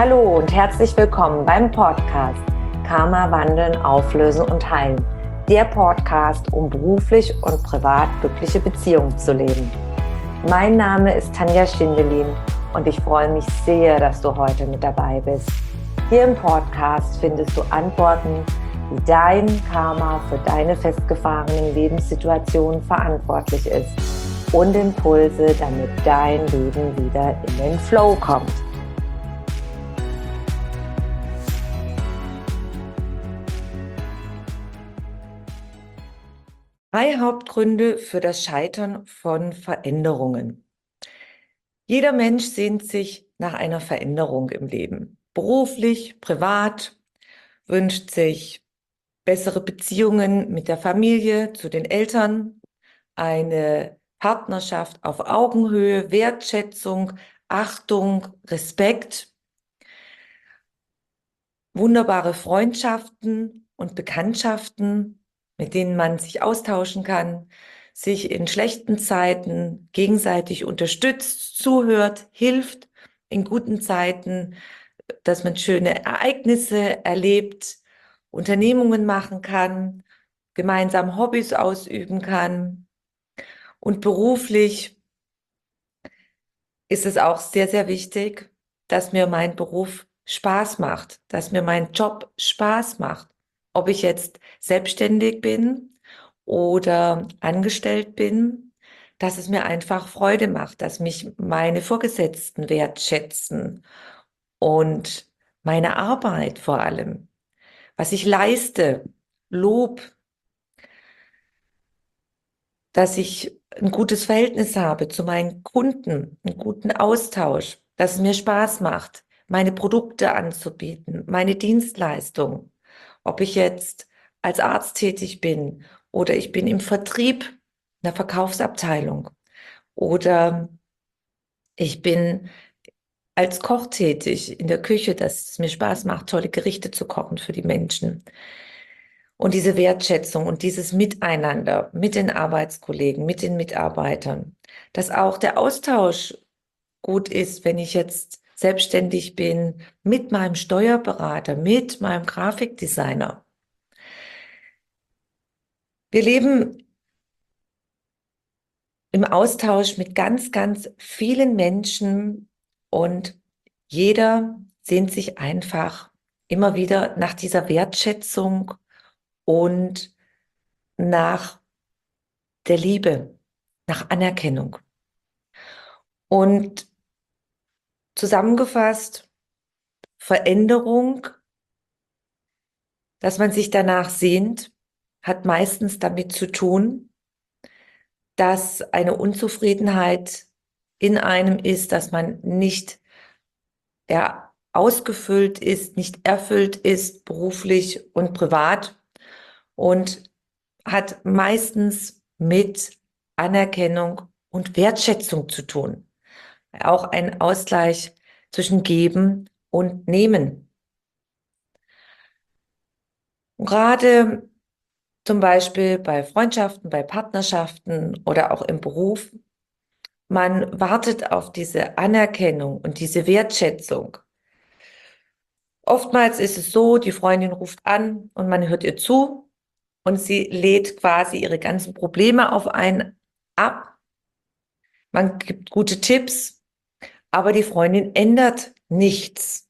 Hallo und herzlich willkommen beim Podcast Karma wandeln, auflösen und heilen. Der Podcast, um beruflich und privat glückliche Beziehungen zu leben. Mein Name ist Tanja Schindelin und ich freue mich sehr, dass du heute mit dabei bist. Hier im Podcast findest du Antworten, wie dein Karma für deine festgefahrenen Lebenssituationen verantwortlich ist und Impulse, damit dein Leben wieder in den Flow kommt. Drei Hauptgründe für das Scheitern von Veränderungen. Jeder Mensch sehnt sich nach einer Veränderung im Leben. Beruflich, privat, wünscht sich bessere Beziehungen mit der Familie, zu den Eltern, eine Partnerschaft auf Augenhöhe, Wertschätzung, Achtung, Respekt, wunderbare Freundschaften und Bekanntschaften, mit denen man sich austauschen kann, sich in schlechten Zeiten gegenseitig unterstützt, zuhört, hilft, in guten Zeiten, dass man schöne Ereignisse erlebt, Unternehmungen machen kann, gemeinsam Hobbys ausüben kann. Und beruflich ist es auch sehr, sehr wichtig, dass mir mein Beruf Spaß macht, dass mir mein Job Spaß macht. Ob ich jetzt selbstständig bin oder angestellt bin, dass es mir einfach Freude macht, dass mich meine Vorgesetzten wertschätzen und meine Arbeit vor allem, was ich leiste, Lob, dass ich ein gutes Verhältnis habe zu meinen Kunden, einen guten Austausch, dass es mir Spaß macht, meine Produkte anzubieten, meine Dienstleistung. Ob ich jetzt als Arzt tätig bin oder ich bin im Vertrieb, in der Verkaufsabteilung oder ich bin als Koch tätig in der Küche, dass es mir Spaß macht, tolle Gerichte zu kochen für die Menschen. Und diese Wertschätzung und dieses Miteinander mit den Arbeitskollegen, mit den Mitarbeitern, dass auch der Austausch gut ist, wenn ich jetzt selbstständig bin, mit meinem Steuerberater, mit meinem Grafikdesigner. Wir leben im Austausch mit ganz, ganz vielen Menschen und jeder sehnt sich einfach immer wieder nach dieser Wertschätzung und nach der Liebe, nach Anerkennung. Und zusammengefasst, Veränderung, dass man sich danach sehnt, hat meistens damit zu tun, dass eine Unzufriedenheit in einem ist, dass man nicht ausgefüllt ist, nicht erfüllt ist, beruflich und privat und hat meistens mit Anerkennung und Wertschätzung zu tun. Auch ein Ausgleich zwischen Geben und Nehmen. Und gerade zum Beispiel bei Freundschaften, bei Partnerschaften oder auch im Beruf, man wartet auf diese Anerkennung und diese Wertschätzung. Oftmals ist es so, die Freundin ruft an und man hört ihr zu und sie lädt quasi ihre ganzen Probleme auf einen ab. Man gibt gute Tipps, aber die Freundin ändert nichts.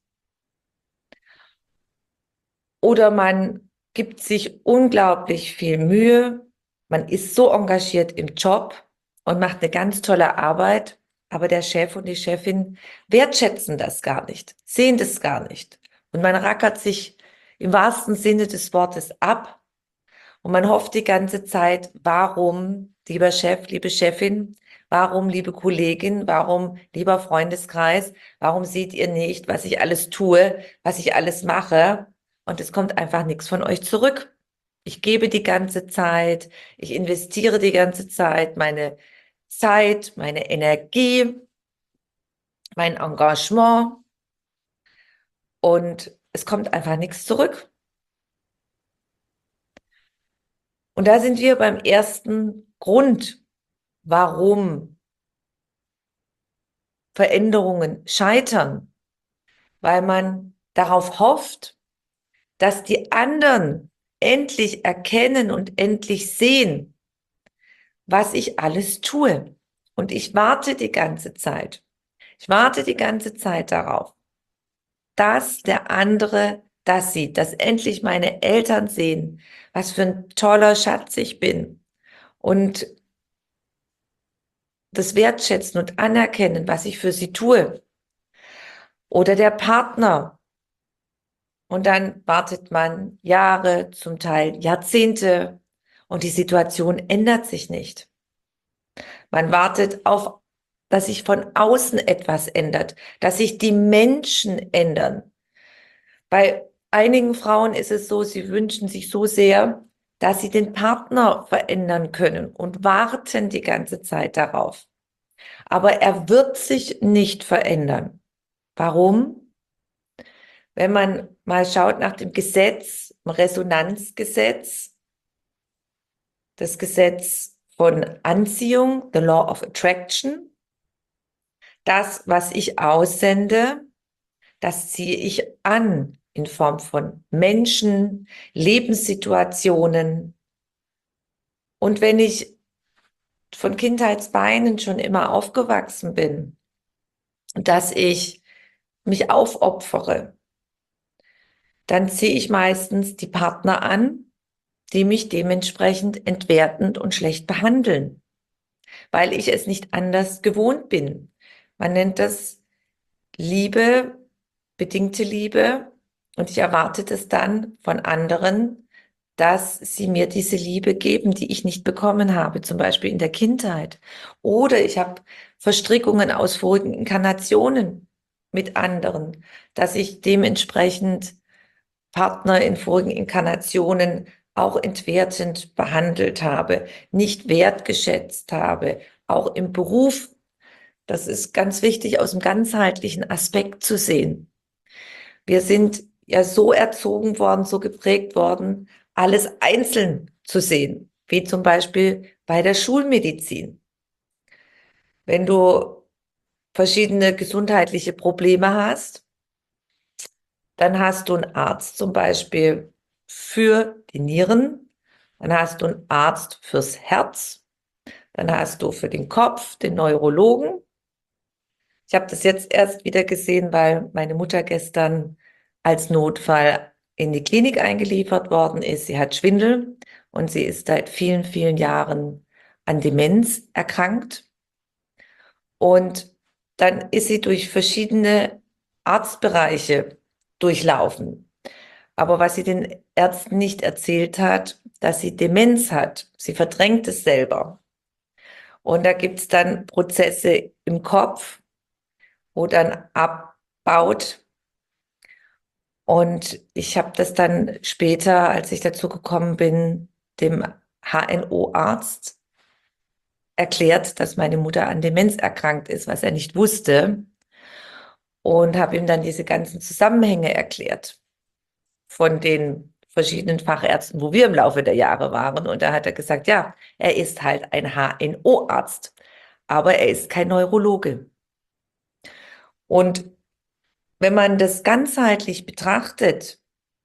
Oder man gibt sich unglaublich viel Mühe, man ist so engagiert im Job und macht eine ganz tolle Arbeit, aber der Chef und die Chefin wertschätzen das gar nicht, sehen das gar nicht. Und man rackert sich im wahrsten Sinne des Wortes ab und man hofft die ganze Zeit, warum, lieber Chef, liebe Chefin, warum, liebe Kollegin, warum, lieber Freundeskreis, warum seht ihr nicht, was ich alles tue, was ich alles mache? Und es kommt einfach nichts von euch zurück. Ich gebe die ganze Zeit, ich investiere die ganze Zeit meine Zeit, meine Energie, mein Engagement und es kommt einfach nichts zurück. Und da sind wir beim ersten Grund, warum Veränderungen scheitern. weil man darauf hofft, dass die anderen endlich erkennen und endlich sehen, was ich alles tue. Und ich warte die ganze Zeit. Ich warte die ganze Zeit darauf, dass der andere das sieht, dass endlich meine Eltern sehen, was für ein toller Schatz ich bin und das Wertschätzen und Anerkennen, was ich für sie tue. Oder der Partner. Und dann wartet man Jahre, zum Teil Jahrzehnte und die Situation ändert sich nicht. Man wartet auf, dass sich von außen etwas ändert, dass sich die Menschen ändern. Bei einigen Frauen ist es so, sie wünschen sich so sehr, dass sie den Partner verändern können und warten die ganze Zeit darauf. Aber er wird sich nicht verändern. Warum? Wenn man mal schaut nach dem Gesetz, dem Resonanzgesetz, das Gesetz von Anziehung, the Law of Attraction, das, was ich aussende, das ziehe ich an in Form von Menschen, Lebenssituationen. Und wenn ich von Kindheitsbeinen schon immer aufgewachsen bin, dass ich mich aufopfere, dann ziehe ich meistens die Partner an, die mich dementsprechend entwertend und schlecht behandeln, weil ich es nicht anders gewohnt bin. Man nennt das Liebe, bedingte Liebe, und ich erwarte das dann von anderen, dass sie mir diese Liebe geben, die ich nicht bekommen habe, zum Beispiel in der Kindheit. Oder ich habe Verstrickungen aus vorigen Inkarnationen mit anderen, dass ich dementsprechend Partner in vorigen Inkarnationen auch entwertend behandelt habe, nicht wertgeschätzt habe, auch im Beruf. Das ist ganz wichtig, aus dem ganzheitlichen Aspekt zu sehen. Wir sind ja so erzogen worden, so geprägt worden, alles einzeln zu sehen, wie zum Beispiel bei der Schulmedizin. Wenn du verschiedene gesundheitliche Probleme hast, dann hast du einen Arzt zum Beispiel für die Nieren, dann hast du einen Arzt fürs Herz, dann hast du für den Kopf den Neurologen. Ich habe das jetzt erst wieder gesehen, weil meine Mutter gestern als Notfall in die Klinik eingeliefert worden ist. Sie hat Schwindel und sie ist seit vielen, vielen Jahren an Demenz erkrankt. Und dann ist sie durch verschiedene Arztbereiche durchlaufen. Aber was sie den Ärzten nicht erzählt hat, dass sie Demenz hat. Sie verdrängt es selber. Und da gibt es dann Prozesse im Kopf, wo dann abbaut. Und ich habe das dann später, als ich dazu gekommen bin, dem HNO-Arzt erklärt, dass meine Mutter an Demenz erkrankt ist, was er nicht wusste. Und habe ihm dann diese ganzen Zusammenhänge erklärt von den verschiedenen Fachärzten, wo wir im Laufe der Jahre waren. Und da hat er gesagt, ja, er ist halt ein HNO-Arzt, aber er ist kein Neurologe. Und wenn man das ganzheitlich betrachtet,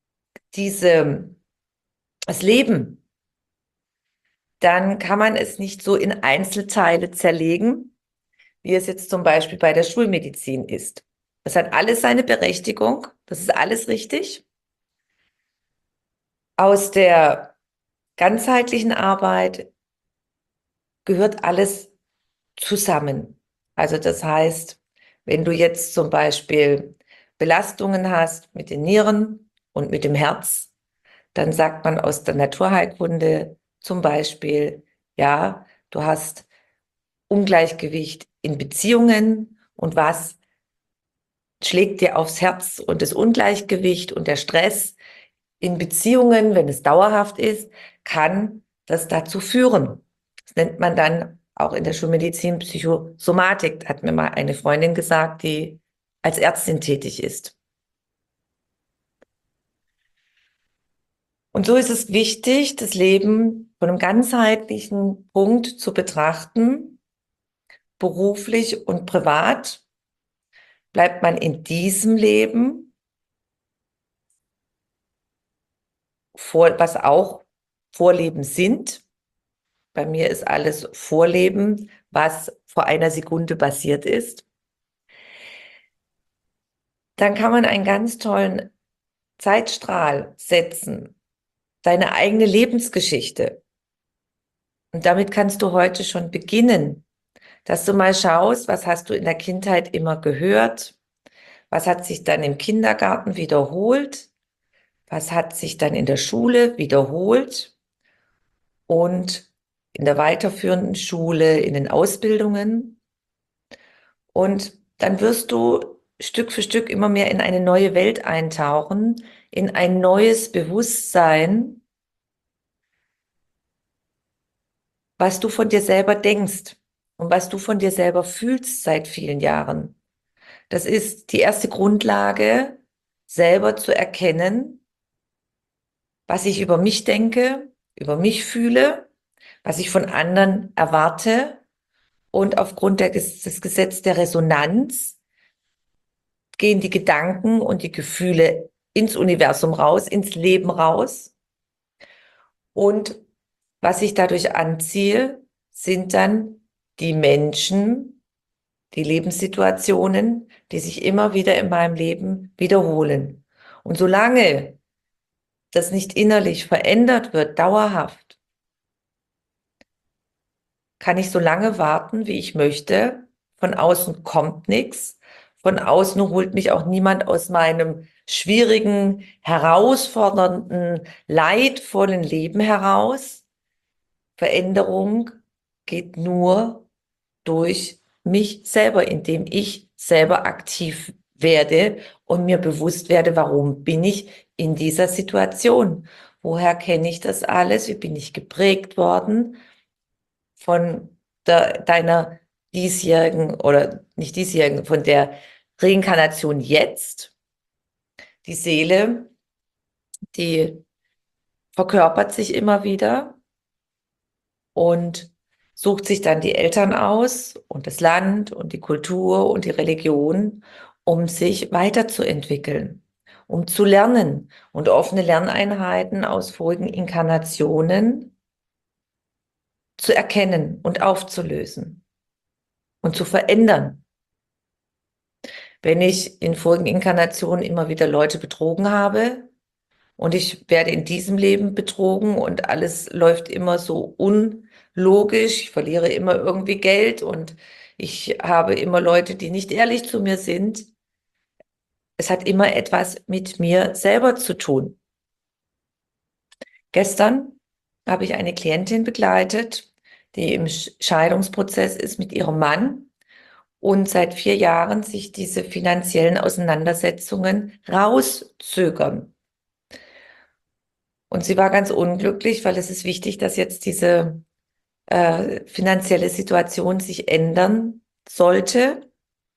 das Leben, dann kann man es nicht so in Einzelteile zerlegen, wie es jetzt zum Beispiel bei der Schulmedizin ist. Das hat alles seine Berechtigung, das ist alles richtig. Aus der ganzheitlichen Arbeit gehört alles zusammen. Also das heißt, wenn du jetzt zum Beispiel Belastungen hast mit den Nieren und mit dem Herz, dann sagt man aus der Naturheilkunde zum Beispiel, ja, du hast Ungleichgewicht in Beziehungen und was schlägt dir aufs Herz, und das Ungleichgewicht und der Stress in Beziehungen, wenn es dauerhaft ist, kann das dazu führen. Das nennt man dann auch in der Schulmedizin Psychosomatik, hat mir mal eine Freundin gesagt, die als Ärztin tätig ist. Und so ist es wichtig, das Leben von einem ganzheitlichen Punkt zu betrachten, beruflich und privat, bleibt man in diesem Leben, was auch Vorleben sind. Bei mir ist alles Vorleben, was vor einer Sekunde passiert ist. Dann kann man einen ganz tollen Zeitstrahl setzen, deine eigene Lebensgeschichte. Und damit kannst du heute schon beginnen, dass du mal schaust, was hast du in der Kindheit immer gehört, was hat sich dann im Kindergarten wiederholt, was hat sich dann in der Schule wiederholt und in der weiterführenden Schule, in den Ausbildungen. Und dann wirst du Stück für Stück immer mehr in eine neue Welt eintauchen, in ein neues Bewusstsein, was du von dir selber denkst und was du von dir selber fühlst seit vielen Jahren. Das ist die erste Grundlage, selber zu erkennen, was ich über mich denke, über mich fühle, was ich von anderen erwarte. Und aufgrund des Gesetzes der Resonanz gehen die Gedanken und die Gefühle ins Universum raus, ins Leben raus. Und was ich dadurch anziehe, sind dann die Menschen, die Lebenssituationen, die sich immer wieder in meinem Leben wiederholen. Und solange das nicht innerlich verändert wird, dauerhaft, kann ich so lange warten, wie ich möchte. Von außen kommt nichts. Von außen holt mich auch niemand aus meinem schwierigen, herausfordernden, leidvollen Leben heraus. Veränderung geht nur durch mich selber, indem ich selber aktiv werde und mir bewusst werde, warum bin ich in dieser Situation? Woher kenne ich das alles? Wie bin ich geprägt worden von deiner diesjährigen oder nicht diesjährigen, von der Reinkarnation jetzt? Die Seele, die verkörpert sich immer wieder und sucht sich dann die Eltern aus und das Land und die Kultur und die Religion, um sich weiterzuentwickeln, um zu lernen und offene Lerneinheiten aus vorigen Inkarnationen zu erkennen und aufzulösen und zu verändern. Wenn ich in vorigen Inkarnationen immer wieder Leute betrogen habe, und ich werde in diesem Leben betrogen und alles läuft immer so unlogisch. Ich verliere immer irgendwie Geld und ich habe immer Leute, die nicht ehrlich zu mir sind. Es hat immer etwas mit mir selber zu tun. Gestern habe ich eine Klientin begleitet, die im Scheidungsprozess ist mit ihrem Mann und seit 4 Jahren sich diese finanziellen Auseinandersetzungen rauszögern. Und sie war ganz unglücklich, weil es ist wichtig, dass jetzt diese finanzielle Situation sich ändern sollte.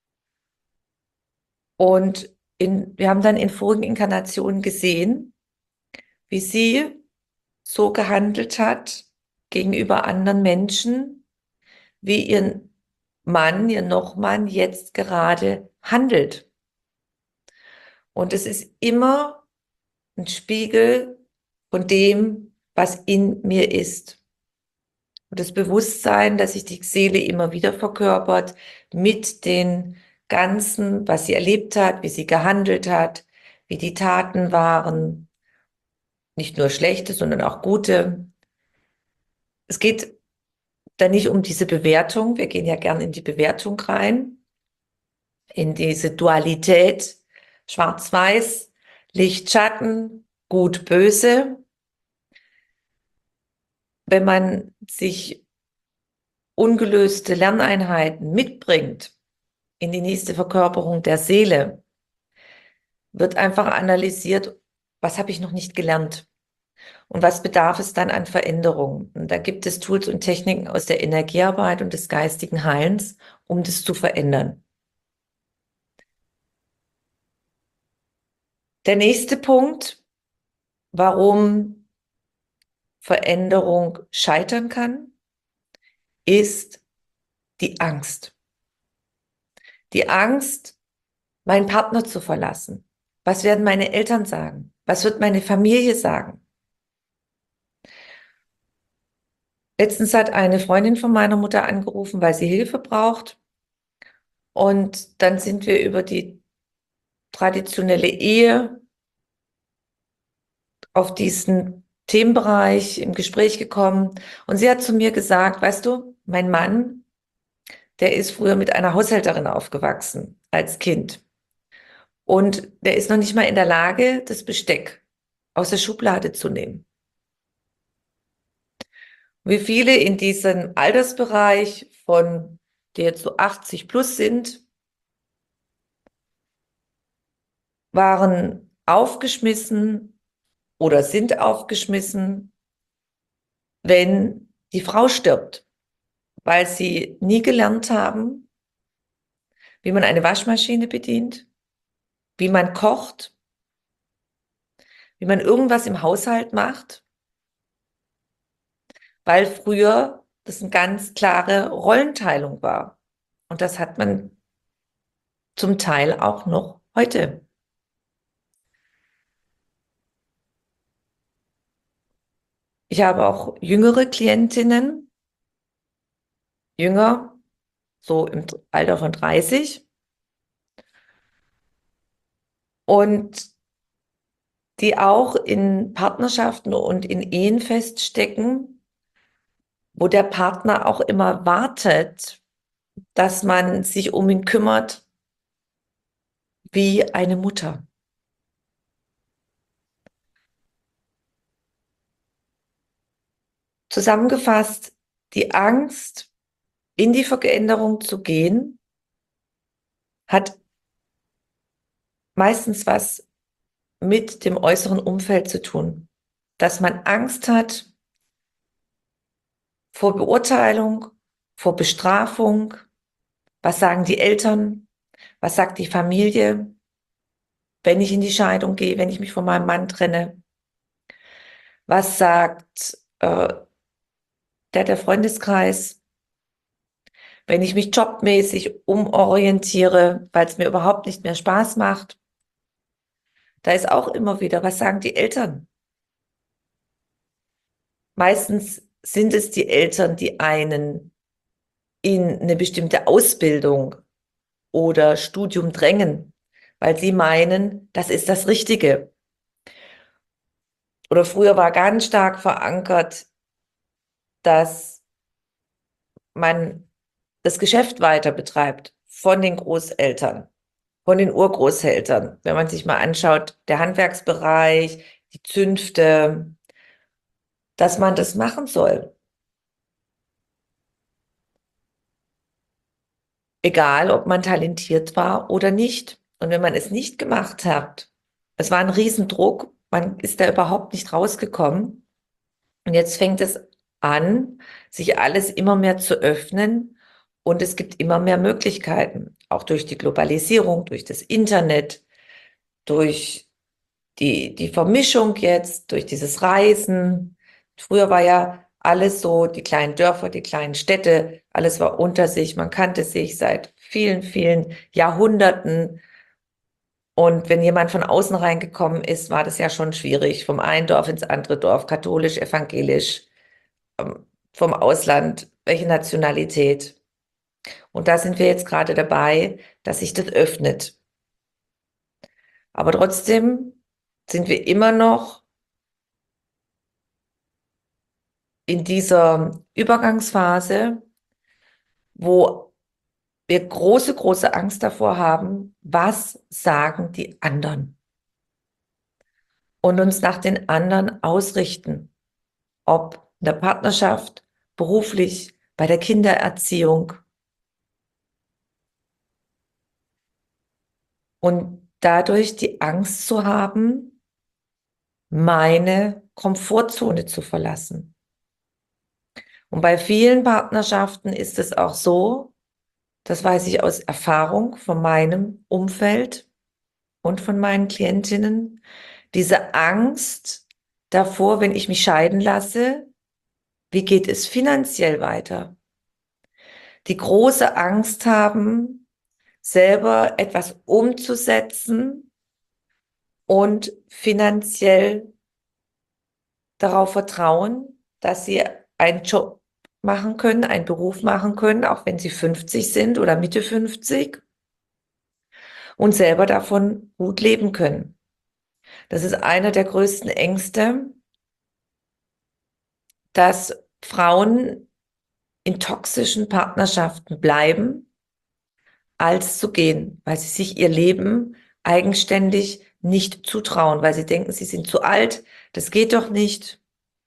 Und wir haben dann in vorigen Inkarnationen gesehen, wie sie so gehandelt hat gegenüber anderen Menschen, wie ihr Mann, ihr Nochmann jetzt gerade handelt. Und es ist immer ein Spiegel von dem, was in mir ist. Und das Bewusstsein, dass sich die Seele immer wieder verkörpert mit den Ganzen, was sie erlebt hat, wie sie gehandelt hat, wie die Taten waren, nicht nur schlechte, sondern auch gute. Es geht da nicht um diese Bewertung. Wir gehen ja gern in die Bewertung rein, in diese Dualität, Schwarz-Weiß, Licht, Schatten, Gut, Böse. Wenn man sich ungelöste Lerneinheiten mitbringt in die nächste Verkörperung der Seele, wird einfach analysiert, was habe ich noch nicht gelernt und was bedarf es dann an Veränderungen. Und da gibt es Tools und Techniken aus der Energiearbeit und des geistigen Heilens, um das zu verändern. Der nächste Punkt, warum Veränderung scheitern kann, ist die Angst. Die Angst, meinen Partner zu verlassen? Was werden meine Eltern sagen? Was wird meine Familie sagen? Letztens hat eine Freundin von meiner Mutter angerufen, weil sie Hilfe braucht. Und dann sind wir über die traditionelle Ehe auf diesen Themenbereich im Gespräch gekommen. Und sie hat zu mir gesagt, weißt du, mein Mann, der ist früher mit einer Haushälterin aufgewachsen als Kind. Und der ist noch nicht mal in der Lage, das Besteck aus der Schublade zu nehmen. Wie viele in diesem Altersbereich von, die jetzt so 80 plus sind, waren aufgeschmissen oder sind aufgeschmissen, wenn die Frau stirbt, weil sie nie gelernt haben, wie man eine Waschmaschine bedient, wie man kocht, wie man irgendwas im Haushalt macht, weil früher das eine ganz klare Rollenteilung war. Und das hat man zum Teil auch noch heute. Ich habe auch jüngere Klientinnen, jünger, so im Alter von 30, und die auch in Partnerschaften und in Ehen feststecken, wo der Partner auch immer wartet, dass man sich um ihn kümmert wie eine Mutter. Zusammengefasst, die Angst, in die Veränderung zu gehen, hat meistens was mit dem äußeren Umfeld zu tun. Dass man Angst hat vor Beurteilung, vor Bestrafung. Was sagen die Eltern? Was sagt die Familie, wenn ich in die Scheidung gehe, wenn ich mich von meinem Mann trenne? Was sagt der Freundeskreis, wenn ich mich jobmäßig umorientiere, weil es mir überhaupt nicht mehr Spaß macht? Da ist auch immer wieder, was sagen die Eltern? Meistens sind es die Eltern, die einen in eine bestimmte Ausbildung oder Studium drängen, weil sie meinen, das ist das Richtige. Oder früher war ganz stark verankert, dass man das Geschäft weiter betreibt von den Großeltern, von den Urgroßeltern. Wenn man sich mal anschaut, der Handwerksbereich, die Zünfte, dass man das machen soll. Egal, ob man talentiert war oder nicht. Und wenn man es nicht gemacht hat, es war ein Riesendruck, man ist da überhaupt nicht rausgekommen. Und jetzt fängt es an, sich alles immer mehr zu öffnen, und es gibt immer mehr Möglichkeiten, auch durch die Globalisierung, durch das Internet, durch die Vermischung jetzt, durch dieses Reisen. Früher war ja alles so, die kleinen Dörfer, die kleinen Städte, alles war unter sich, man kannte sich seit vielen, vielen Jahrhunderten. Und wenn jemand von außen reingekommen ist, war das ja schon schwierig, vom einen Dorf ins andere Dorf, katholisch, evangelisch, vom Ausland, welche Nationalität. Und da sind wir jetzt gerade dabei, dass sich das öffnet. Aber trotzdem sind wir immer noch in dieser Übergangsphase, wo wir große, große Angst davor haben, was sagen die anderen? Und uns nach den anderen ausrichten, ob in der Partnerschaft, beruflich, bei der Kindererziehung. Und dadurch die Angst zu haben, meine Komfortzone zu verlassen. Und bei vielen Partnerschaften ist es auch so, das weiß ich aus Erfahrung von meinem Umfeld und von meinen Klientinnen, diese Angst davor, wenn ich mich scheiden lasse, wie geht es finanziell weiter? Die große Angst haben, selber etwas umzusetzen und finanziell darauf vertrauen, dass sie einen Job machen können, einen Beruf machen können, auch wenn sie 50 sind oder Mitte 50 und selber davon gut leben können. Das ist einer der größten Ängste, dass Frauen in toxischen Partnerschaften bleiben, als zu gehen, weil sie sich ihr Leben eigenständig nicht zutrauen, weil sie denken, sie sind zu alt, das geht doch nicht.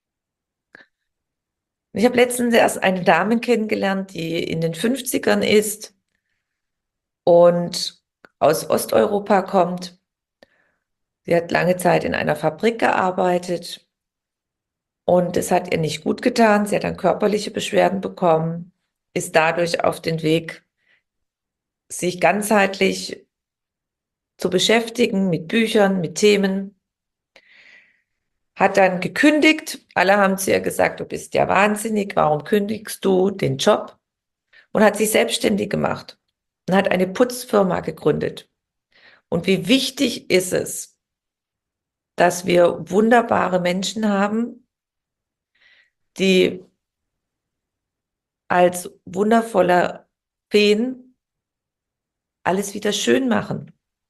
Ich habe letztens erst eine Dame kennengelernt, die in den 50ern ist und aus Osteuropa kommt. Sie hat lange Zeit in einer Fabrik gearbeitet und es hat ihr nicht gut getan. Sie hat dann körperliche Beschwerden bekommen, ist dadurch auf den Weg, sich ganzheitlich zu beschäftigen mit Büchern, mit Themen, hat dann gekündigt. Alle haben zu ihr gesagt, du bist ja wahnsinnig, warum kündigst du den Job? Und hat sich selbstständig gemacht und hat eine Putzfirma gegründet. Und wie wichtig ist es, dass wir wunderbare Menschen haben, die als wundervoller Feen alles wieder schön machen.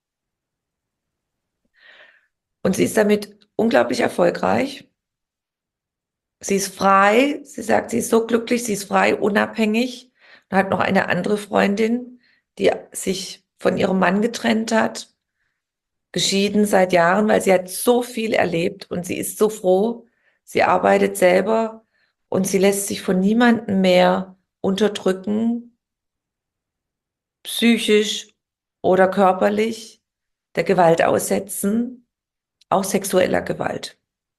Und sie ist damit unglaublich erfolgreich. Sie ist frei. Sie sagt, sie ist so glücklich, sie ist frei, unabhängig. Und hat noch eine andere Freundin, die sich von ihrem Mann getrennt hat, geschieden seit Jahren, weil sie hat so viel erlebt und sie ist so froh. Sie arbeitet selber und sie lässt sich von niemandem mehr unterdrücken, psychisch oder körperlich, der Gewalt aussetzen, auch sexueller Gewalt.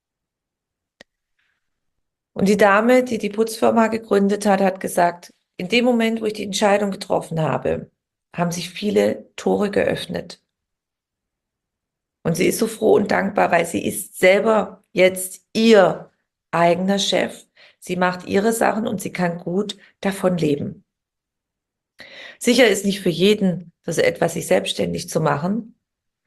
Und die Dame, die die Putzfirma gegründet hat, hat gesagt, in dem Moment, wo ich die Entscheidung getroffen habe, haben sich viele Tore geöffnet. Und sie ist so froh und dankbar, weil sie ist selber jetzt ihr eigener Chef. Sie macht ihre Sachen und sie kann gut davon leben. Sicher ist nicht für jeden das etwas, sich selbstständig zu machen.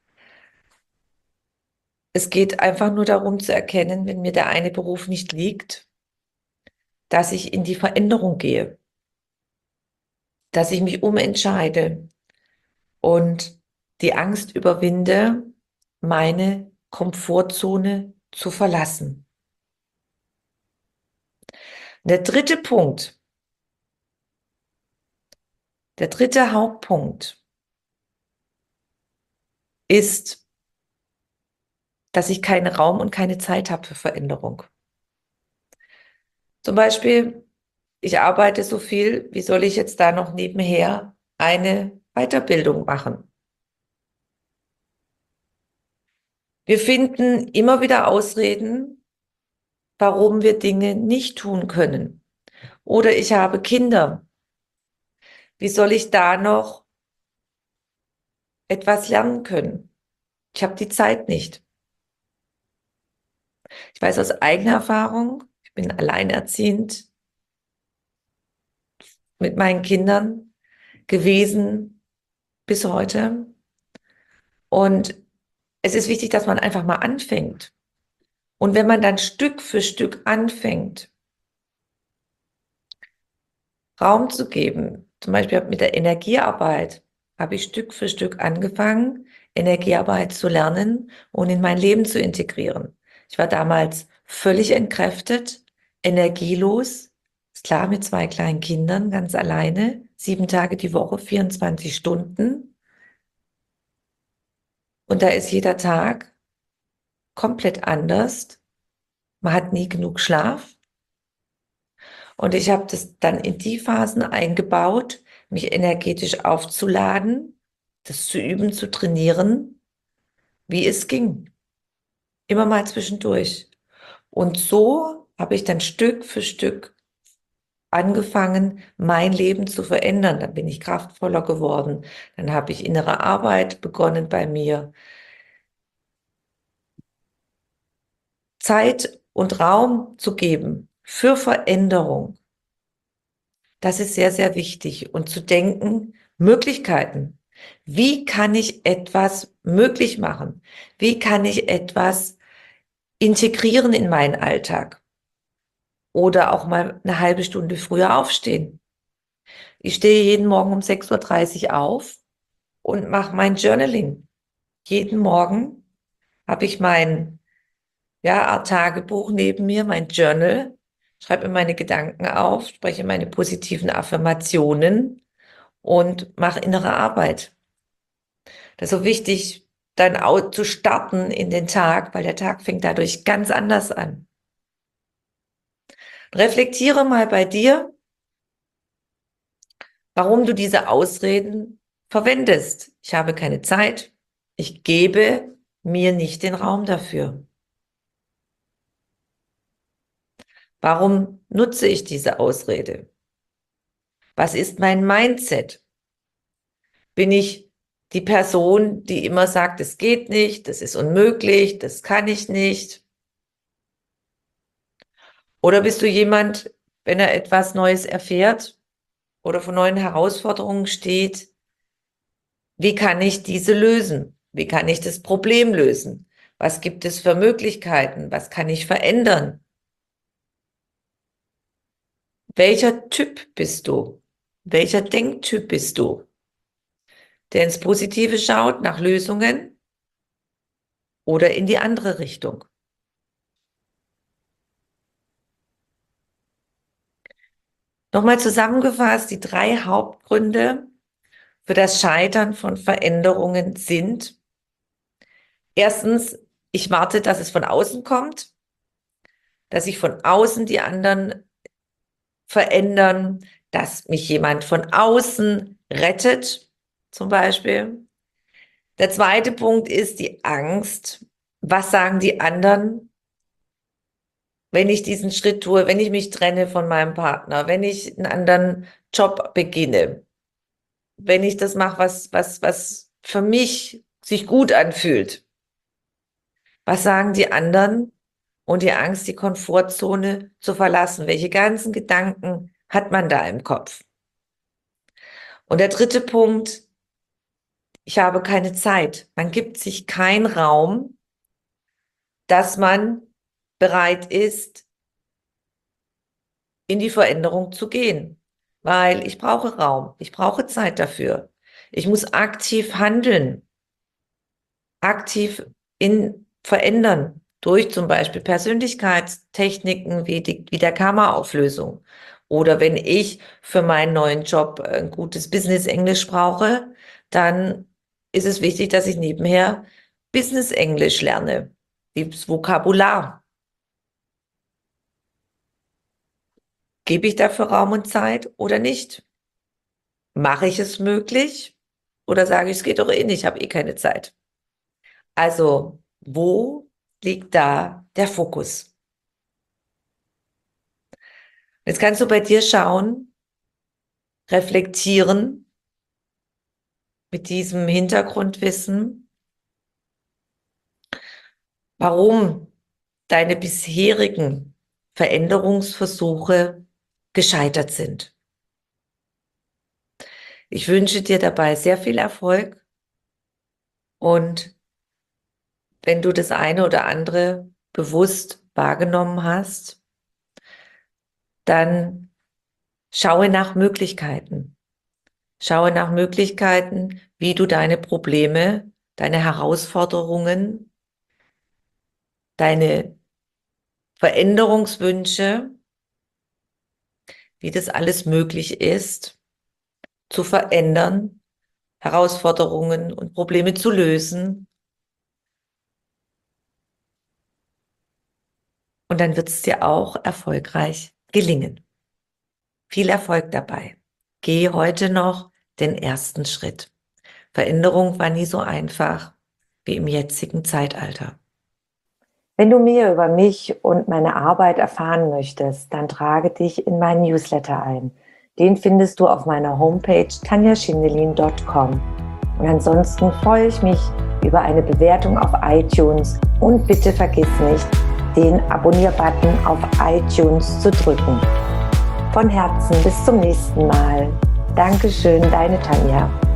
Es geht einfach nur darum zu erkennen, wenn mir der eine Beruf nicht liegt, dass ich in die Veränderung gehe, dass ich mich umentscheide und die Angst überwinde, meine Komfortzone zu verlassen. Der dritte Punkt, der dritte Hauptpunkt ist, dass ich keinen Raum und keine Zeit habe für Veränderung. Zum Beispiel, ich arbeite so viel, wie soll ich jetzt da noch nebenher eine Weiterbildung machen? Wir finden immer wieder Ausreden, warum wir Dinge nicht tun können. Oder ich habe Kinder. Wie soll ich da noch etwas lernen können? Ich habe die Zeit nicht. Ich weiß aus eigener Erfahrung, ich bin alleinerziehend mit meinen Kindern gewesen bis heute. Und es ist wichtig, dass man einfach mal anfängt. Und wenn man dann Stück für Stück anfängt, Raum zu geben, zum Beispiel mit der Energiearbeit, habe ich Stück für Stück angefangen, Energiearbeit zu lernen und in mein Leben zu integrieren. Ich war damals völlig entkräftet, energielos, ist klar, mit 2 kleinen Kindern, ganz alleine, 7 Tage die Woche, 24 Stunden. Und da ist jeder Tag komplett anders. Man hat nie genug Schlaf. Und ich habe das dann in die Phasen eingebaut, mich energetisch aufzuladen, das zu üben, zu trainieren, wie es ging. Immer mal zwischendurch. Und so habe ich dann Stück für Stück angefangen, mein Leben zu verändern. Dann bin ich kraftvoller geworden. Dann habe ich innere Arbeit begonnen bei mir. Zeit und Raum zu geben für Veränderung. Das ist sehr, sehr wichtig. Und zu denken, Möglichkeiten. Wie kann ich etwas möglich machen? Wie kann ich etwas integrieren in meinen Alltag? Oder auch mal eine halbe Stunde früher aufstehen. Ich stehe jeden Morgen um 6:30 Uhr auf und mache mein Journaling. Jeden Morgen habe ich mein Art Tagebuch neben mir, mein Journal, schreibe mir meine Gedanken auf, spreche meine positiven Affirmationen und mache innere Arbeit. Das ist so wichtig, dann auch zu starten in den Tag, weil der Tag fängt dadurch ganz anders an. Reflektiere mal bei dir, warum du diese Ausreden verwendest. Ich habe keine Zeit. Ich gebe mir nicht den Raum dafür. Warum nutze ich diese Ausrede? Was ist mein Mindset? Bin ich die Person, die immer sagt, es geht nicht, das ist unmöglich, das kann ich nicht? Oder bist du jemand, wenn er etwas Neues erfährt oder vor neuen Herausforderungen steht, wie kann ich diese lösen? Wie kann ich das Problem lösen? Was gibt es für Möglichkeiten? Was kann ich verändern? Welcher Typ bist du? Welcher Denktyp bist du? Der ins Positive schaut, nach Lösungen oder in die andere Richtung? Nochmal zusammengefasst, die 3 Hauptgründe für das Scheitern von Veränderungen sind: Erstens, ich warte, dass es von außen kommt, dass sich von außen die anderen verändern, dass mich jemand von außen rettet, zum Beispiel. Der zweite Punkt ist die Angst. Was sagen die anderen, wenn ich diesen Schritt tue, wenn ich mich trenne von meinem Partner, wenn ich einen anderen Job beginne, wenn ich das mache, was für mich sich gut anfühlt? Was sagen die anderen? Und die Angst, die Komfortzone zu verlassen. Welche ganzen Gedanken hat man da im Kopf? Und der dritte Punkt: Ich habe keine Zeit. Man gibt sich keinen Raum, dass man bereit ist, in die Veränderung zu gehen. Weil ich brauche Raum, ich brauche Zeit dafür. Ich muss aktiv handeln, aktiv verändern, durch zum Beispiel Persönlichkeitstechniken wie der Karma-Auflösung. Oder wenn ich für meinen neuen Job ein gutes Business-Englisch brauche, dann ist es wichtig, dass ich nebenher Business-Englisch lerne, das Vokabular. Gebe ich dafür Raum und Zeit oder nicht? Mache ich es möglich oder sage ich, es geht doch eh nicht, ich habe eh keine Zeit? Also, wo liegt da der Fokus? Jetzt kannst du bei dir schauen, reflektieren mit diesem Hintergrundwissen, warum deine bisherigen Veränderungsversuche gescheitert sind. Ich wünsche dir dabei sehr viel Erfolg und wenn du das eine oder andere bewusst wahrgenommen hast, dann schaue nach Möglichkeiten. Schaue nach Möglichkeiten, wie du deine Probleme, deine Herausforderungen, deine Veränderungswünsche, wie das alles möglich ist, zu verändern, Herausforderungen und Probleme zu lösen. Und dann wird es dir auch erfolgreich gelingen. Viel Erfolg dabei. Geh heute noch den ersten Schritt. Veränderung war nie so einfach wie im jetzigen Zeitalter. Wenn du mehr über mich und meine Arbeit erfahren möchtest, dann trage dich in meinen Newsletter ein. Den findest du auf meiner Homepage tanjaschindelin.com. Und ansonsten freue ich mich über eine Bewertung auf iTunes und bitte vergiss nicht, den Abonnier-Button auf iTunes zu drücken. Von Herzen bis zum nächsten Mal. Dankeschön, deine Tanja.